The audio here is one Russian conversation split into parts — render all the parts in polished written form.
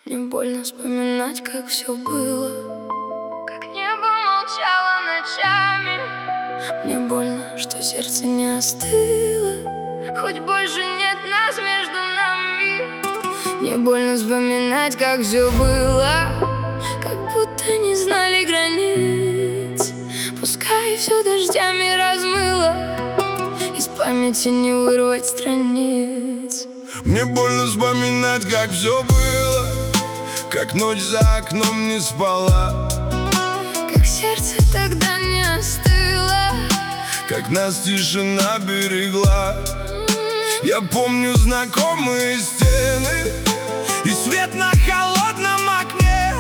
Мне больно вспоминать, как все было, как небо молчало ночами. Мне больно, что сердце не остыло, хоть больше нет нас между нами. Мне больно вспоминать, как все было, как будто не знали границ. Пускай все дождями размыло, из памяти не вырвать страниц. Мне больно вспоминать, как все было, как ночь за окном не спала, как сердце тогда не остыло, как нас тишина берегла. Я помню знакомые стены и свет на холодном окне.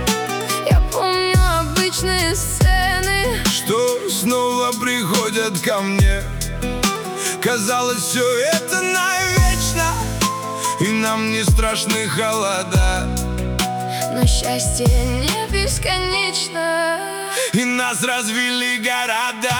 Я помню обычные сцены, что снова приходят ко мне. Казалось, все это навечно, и нам не страшны холода. Но счастье не бесконечно, и нас развели города.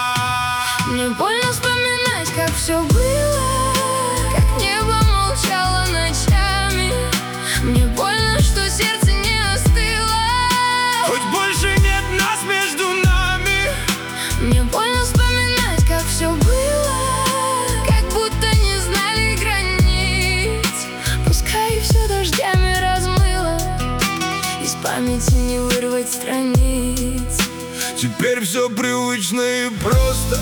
Мне больно вспоминать, как все было, как небо молчало ночами. Мне больно, что сердце не остыло, хоть больше нет нас между нами. Мне больно вспоминать, как все было, как будто не знали границ. Пускай все дождями размыло, из памяти не вырвать страниц. Теперь все привычно и просто,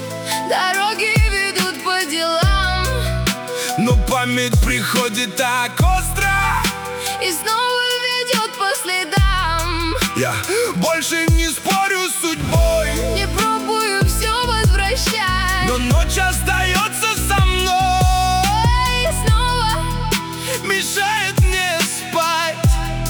дороги ведут по делам, но память приходит так остро и снова ведет по следам. Я больше не спорю с судьбой, не пробую все возвращать, но ночь остается со мной и снова мешает мне спать.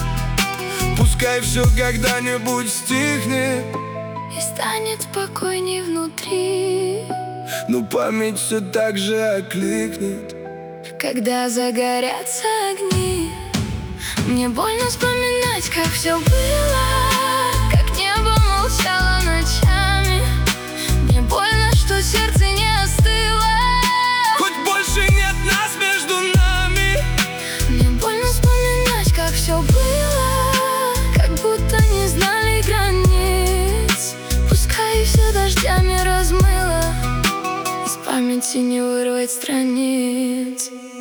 Пускай все когда-нибудь стихнет и станет спокойней внутри, но память все так же окликнет, когда загорятся огни. Мне больно вспоминать, как все было, как небо молчало ночами. Мне больно, что сердце не остыло, хоть больше нет нас между нами. Мне больно вспоминать, как все было, как будто не знали границ. Пускай все дождями размыло, из памяти не вырвать страниц.